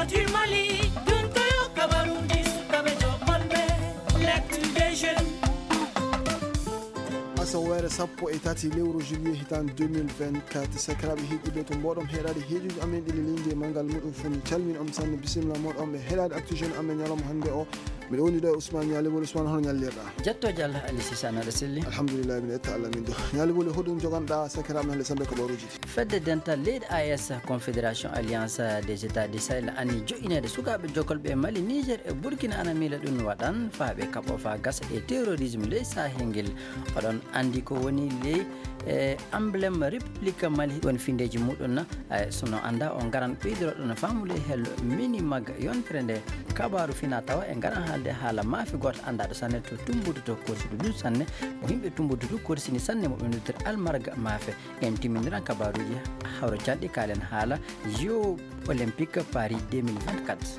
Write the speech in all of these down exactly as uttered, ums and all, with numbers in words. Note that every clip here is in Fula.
du Mali dun koyo kabarundi sukabe jokolbe lecture des jeunes. asawere sappo e tati lewru juillet hitan deux mille vingt-quatre sakiraɓe hiɗiɓe to mboɗon heeɗade heejuji amen ɗiɗi linde mangal muɗum foni calmin om sanne bisimilla moɗon ɓe heeɗade actu jeune amen ñalawma hannde o miɗo woni ɗo e Ousmane Ñaliboli. Ousmane hono ñallirɗa? jettoje Allah Ali Cissé aɗa selli alhamdulillah min etta Allah min do. Ñaliboli hoɗum joganɗa sakiraɓe hannde sambe kabaruji? fedde dental leydi A E S confédération alliance des états du Sahel anni joƴinede sukaɓe jokolɓe e Mali, Niger e Burkina ana miila ɗum waɗan faaɓe kaɓo fa gasa e terrorisme ley Sahel ngel. oɗon andi ko woni ley e embléme république Mali woni findeji muɗum sono anda o garan ɓeydoro ɗon famule hello minimag yontere nde kabaru fina tawa e garan haalde haala maafi goto andaɗo sanne to tumbudu to korsiɗo ɗum sanne ko yimɓe tumbudu du korsini sanne moɓe noddir almarga maafe en timminiran kabaruji hawro jalɗi kalen haala jeux olympique Paris deux mille vingt-quatre.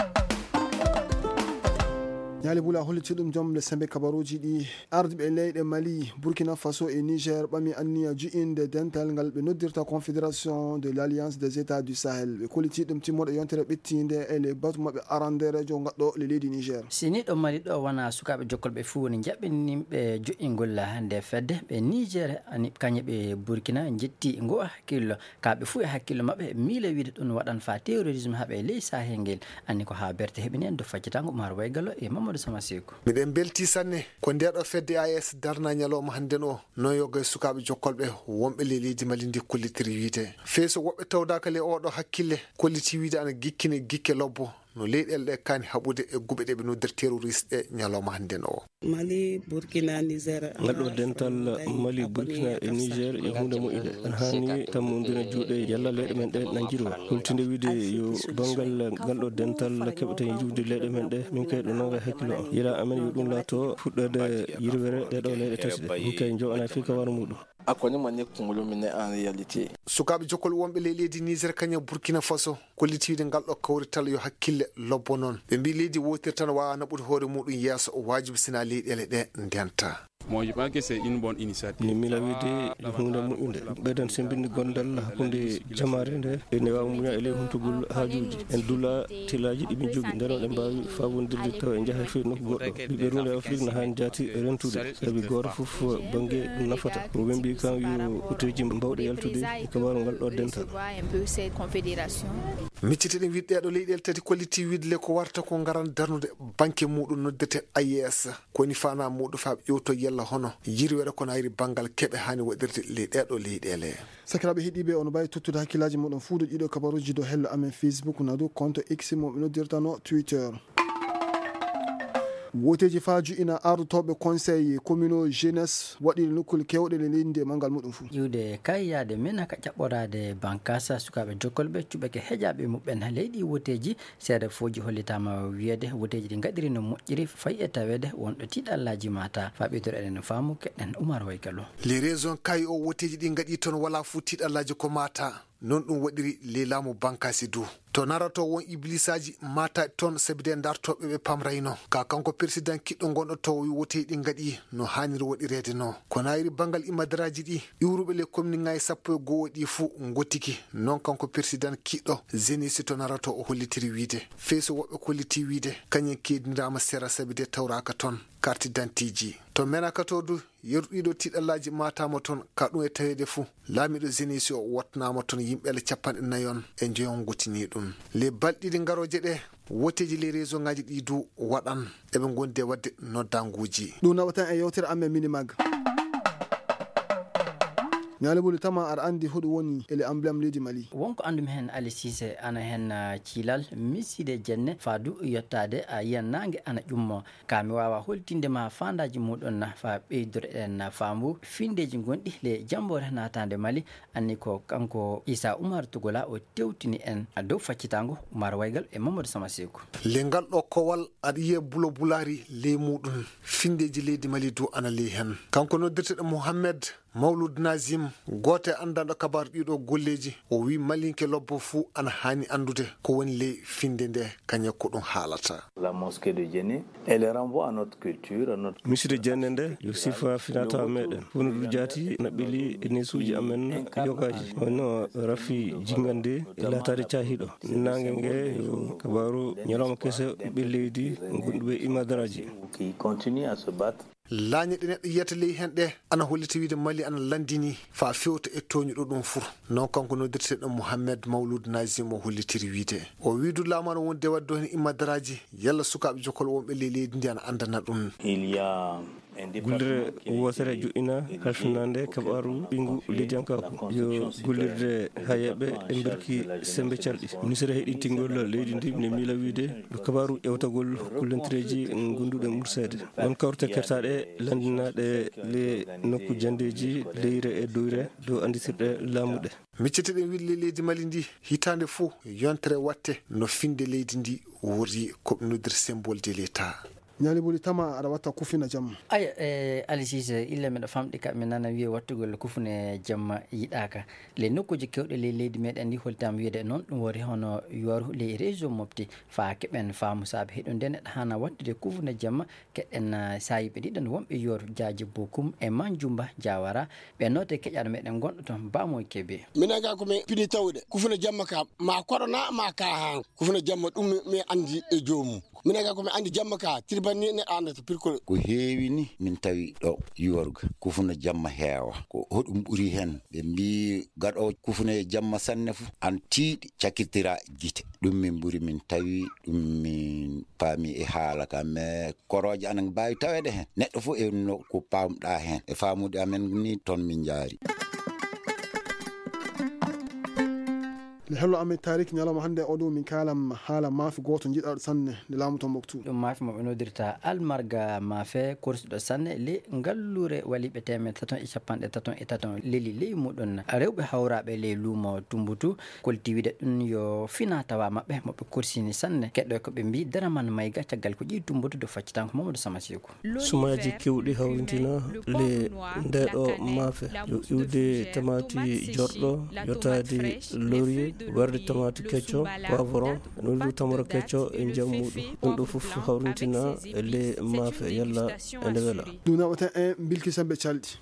Ñaliboli a holliti ɗum jomde sembe kabaruji ɗi. arduɓe leyɗe Mali, Burkina Faso e Niger ɓami anniya ju'inde dental ngal ɓe noddirta confédération de l'alliance des états du Sahel. ɓe koliti ɗum timmoɗo yontere ɓettinde e le batu maɓɓe aranderejo gaɗɗo le leydi Niger. sini ɗo Mali ɗo wona sukaɓe jokkolɓe fuu woni jaɓɓinimɓe joƴingol nde fedde ɓe Niger ani kañe ɓe Burkina jetti ngo hakkillo kaɓe fuu e hakkillo mabɓe miile wiide ɗum waɗan fa terrorisme haaɓe ley Sahel ngel anni ko ha berte heɓini en do faccitango Umar Waygallo e Mamadou Samaseko. miɗen belti sanne ko ndeɗo fedde A E S darna ñalawma hande o no yoga e sukaɓe jokkolɓe wonɓe le leydi Mali ndi kollitiri wiide feeso woɓɓe tawdaka le oɗo hakkille kolliti wiide ana gikkine gikke lobbo no leyɗele ɗe kani haɓude e guɓe ɗe ɓe noddir terroriste ɗe ñalawma hande o. Mali, Burkina, Niger. Ngalɗo dental Mali, Burkina e Niger e hunde moƴƴude en hani tammodira juuɗe yalla leyɗe men ɗe nanjiro hultinde wiide yo bangal ngalɗo dental keɓeten juude leyɗe men ɗe min kay ɗo nawa hakkilo am yila amen yo ɗum laato fuɗɗode yirwere ɗeɗo leyɗe tati ɗe min kay jowana fi kawar muɗum akoni manne kungolo mine en réalité sukaɓe jokkol wonɓe ley leydi Niger kañum Burkina Faso kollitiide ngalɗo kawrital yo hakkille lobbo noon ɓe mbi leydi wotir tan wawa naɓude hoore muɗum yeeso o wajibi sina leyɗele ɗe ndenta. Moi, je pense que c'est une bonne initiative. ni mila wiide hunde moƴƴude ɓeydan sembinde gondal hakkunde jamare nde ene wawa muña e ley huntugol haajuji en duula tilaji ɗiɓe jogui nden ɗe mbawi fawodirde tawa e jaaha fewi nokku goɗɗo ɓiɓɓe runde Afrique ne hani jaati rentude saabi goto foof banggue ɗum nafata ko ɓe mbi kam yo uteji mbawɗe yaltude e kabaru ngal ɗo dental. miccitiɗen wiide ɗeɗo leyɗele tati kolliti wiide le ko warta ko garan darnude banque muɗum noddete A E S koni fana muɗum fa ƴewto yella hono yirwere kono ayri bangal keɓe hani waɗirde le ɗeɗo leyɗele. sakiraɓe heeɗiɓe on mbawi tottude hakkillaji moɗon fuuɗo ɗiɗo kabaruji do hello amen Facebook na dow compte X moɓe noddirtano Twitter. woteji fa ju'ina artoɓe conseil communaux jeunesse waɗi nokkul kewɗe le leydi mangal muɗum fuu iwde kayyade men haka ƴaɓɓorade bankasa sukaɓe jokkolɓe cuɓeke heƴaɓe muɓɓen leydi woteji seeɗa foji hollitama wiyede woteji ɗi gaɗiri no moƴƴiri fayi e tawede wonɗo tiɗallaji mata faɓidoro eɗen faamu keɗen Oumar Waygallo. les raisons kayi o woteji ɗi gaɗi toon wala fu tiɗallaji ko mata non ɗum waɗiri le laamu bankasi dow to narato won iblisaji mata toon sabide dartoɓe ɓe pamrayno ka kanko président kiɗɗo gonɗo to woteji ɗi gaɗi no hanniri waɗirede no kono ayri bangal imadaraji ɗi iwruɓe le commune ngayi sappo e goho ɗi fuu gottiki non kanko président kiɗɗo jenisi to narato o hollitiri wiide feeso woɓɓe kolliti wiide kañum kedinirama sera sabide tawraka toon carte d'identité ji to menaka to du yerɗiɗo tiɗallaji matama toon ka ɗum e tawede fuu laamiɗo jenisi o watnama toon yimɓele capanɗe nayon e joyon gottini ɗum les balɗiɗi garoje ɗe woteji les réseau ngaji ɗi du waɗan eɓe gondi e wadde noddanguji ɗum nawatan e yewtere amen minimag. Ñaliboli tama aɗa andi hoɗum woni ele embléme leydi Mali wonko andumi hen Ali Cissé ana hen cilal miside jenne fadu yettade a yiyan nangue ana ƴummo ka mi wawa holtindema fandaji muɗon fa ɓeydore en fambu findeji gonɗi le jambore natande Mali anni ko kanko Issa Oumar Tougola o tewtini en dow faccitango Oumar Waygal e Mamadou Samaseko. le ngalɗo kowal aɗa yiya bulo bulari ley muɗum findeji leydi Mali dow ana ley hen kanko noddirteɗo Mohamed Mawlud Nazim Ibrahim gote andanɗo kabaru ɗiɗo golleji o wi malinke lobbo fuu ana hani andude ko woni ley finde nde kañe ko ɗum haalata. La mosquée de Djenné elle renvoie à notre culture à notre miside jenne nde yo sifa finata meɗen fono ɗum jaati na ɓeli e nesuji amen yogaji wonno rafi jingande e latade cahiɗo nangue ngue yo kabaru ñalawma kese ɓe leydi gonɗuɓe imadaraji qui continue à se battre. laañe ɗe neɗɗo yiyata ley hen ɗe ana hollita wiide Mali ana landini fa fewta e toñuɗo ɗum fur non kanko noddirteɗo Mouhamed Mawlud Nazim o hollitiri wiide o wiidu laamu ana wonde waddo hen immadaraji yalla sukaɓe jokkol wonɓe ley leydi ndi ana andana ɗum. Il y a gullirde wosere joƴƴina halfinande kabaru ɓingu leydiyankako yo gullirde hayeɓe e berki sembe calɗi ministére heɗintingol leydi ndi ne miila wiide ɗo kabaru ƴewtagol kullantireji gonduɗe mursede won kawrte kertaɗe landinaɗe le nokku jandeji leyre e doyre dow anditirɗe laamuɗe. micciteɗen wiide leydi Mali ndi hitande fou yontere watte no finde leydi ndi wori koɓe noddir symbole de l'état. ñaali boli tama aɗa watta kufina jamma aya e alisise ille meɗa famɗi ka mi nana wiye wattugol kufune jamma yiɗaka le nokkuji kewɗe ley leydi meɗen ndi holtama wiyede noon ɗum wori hono yoru ley région mofti fa keɓen faamu saabe heɗo nde neɗɗo hana wattude kufune jamma keɗen sayiɓe ɗiɗon wonɓe yoru Diadji Bokum e Manjumba Diawara ɓe note keƴaɗo meɗen gonɗo toon mbamo kebe minen ga komi pini tawde kufune jamma ka ma korona ma ka han kufune jamma ɗum mi andi e jomum minen ga komi andi jamma ka tirbanni ne andata pirkol ko heewi ni min tawi ɗo yorga kufuna jamma heewa ko hoɗum ɓuri hen ɓe mbi gaɗo kufune jamma sanne fu an tiiɗi cakkitira gite ɗum min ɓuri min tawi ɗum min paami e haala ka mais koroje anan mbawi tawede hen neɗɗo fu e no ko pamɗa hen e famude amen ni toon min jaari. le hello amin tarik ñalawma hannde oɗo min kalam haala maafe goto jiɗaɗo sanne nde laamu Tombouctou ɗum maafe moɓe noddirta almarga maafe korsuɗo sanne le ngallure waliɓe temed taton e capanɗe taton e taton leli ley muɗum rewɓe hawraɓe ley luumo Tumbouctou kolti wiide ɗum yo fina tawa mabɓe moɓe korsini sanne keɗɗo koɓe mbi daraman mayga caggal ko ƴi Tumbouctou do faccitanko Mamadou Samasikou sumaji kewɗi hawrintina le ndeɗo maafe yo iwde tamati jorɗo yotade laurier warde tomate kecco poivron nollu tamara kecco e jam muɗum ɗum ɗo fof hawrintina le maafe yalla e nde wela ɗum naɓaten en bilki sembe calɗi.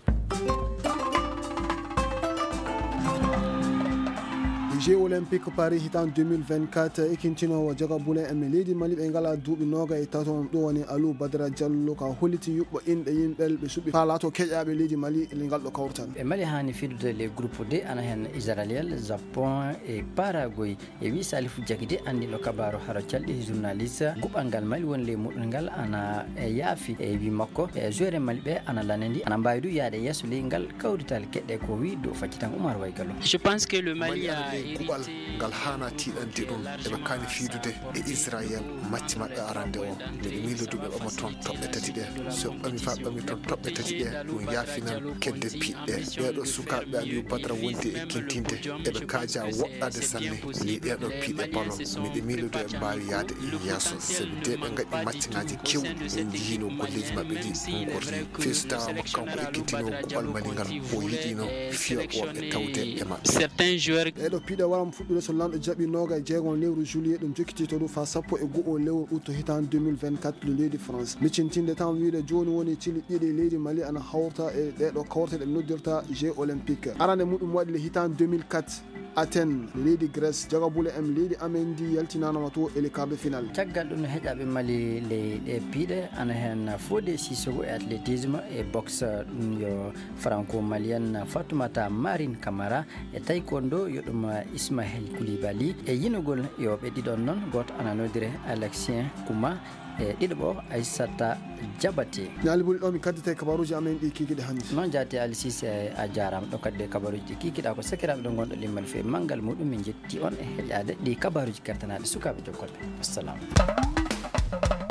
Jeux olympique Paris hitan deux mille vingt-quatre ekintinowo jaga boulen emme leydi Mali ɓe ngala duuɓi noga e taton ɗo woni Alou Badara Diallo ka holliti yuɓɓo inɗe yimɓel ɓe suɓi ha laato keƴaɓe leydi Mali e ngal ɗo kawrtan ɓe Mali hani fidude les groupe D ana hen Israël Japon e Paraguay e wi Salifou Diakité andi ɗo kabaru haro calɗi journaliste guɓal ngal Mali woni ley muɗum ngal ana e yaafi e wi makko e joueur Mali ɓe ana lanedi ana mbawi du yaade yesso ley ngal kawrital keɗɗe ko wi do faccitan Oumar Waygallo. Je pense que le Mali a kuɓal ngal hana tiɗande ɗum eɓe kani fiidude e Israël macci maɓɓe arande o miɗe miiloduɓe ɓama toon toɓɓe tati ɗe so ɓami fa ɓami toon toɓɓe tati ɗe ɗum yaafinan kedde piɗɗe ɓeɗo sukaɓe Aliou Badara wondi e kintinde eɓe kaaja woɗɗade sanne ni ɗeɗo piiɗe balo miɗe miilodu e mbawi yaade yesso sabi de ɓe gaɗi maccingaji kewɗi en jihino golleji maɓɓe ɗi ɗum gorti feesu tawama kanko ekkintino kuɓal Mali ngal o yiɗino fiya woɓɓe tawde e maɓɓe certains joueurs eɗo piiɗe waram fuɗɗude so lamɗo jaaɓi noga e jeegon lewru juillet ɗum jokkiti to ɗum fa sappo e go'o lewru août hitan deux mille vingt-quatre le leydi France miccintinde tan wiide joni woni cili ɗiɗi leydi Mali ana hawrta e ɗeɗo kawrteɗe ɓe noddirta Jeux olympique arande muɗum waɗi le hitan deux mille quatre Athènes leydi Grèce jagabule em leydi amen ndi yaltinanoma to e le quart de finale caggal ɗum no heƴaɓe Mali ley ɗe piiɗe ana hen Fodé Sissoko e athlétisme e boxe ɗum yo franco malienne Fatoumata Marine Camara e taekwondo yo ɗum Ismaël Koulibaly e yinogol yo ɓe ɗiɗon noon goto ana nodire Alexien Kouma e ɗiɗo ɓo Aissata Diabaté ñaali ɓuri ɗo mi kaddete kabaruji amen ɗi kikiɗe hannde noon jaati Alcisse a jarama ɗo kadde kabaruji ɗi kikiɗa ko sakiraɓe ɗo gonɗo limmal fewi manggal muɗum min jetti on e heƴade ɗi kabaruji kertanaɗe sukaɓe jokkolɓe assalamu.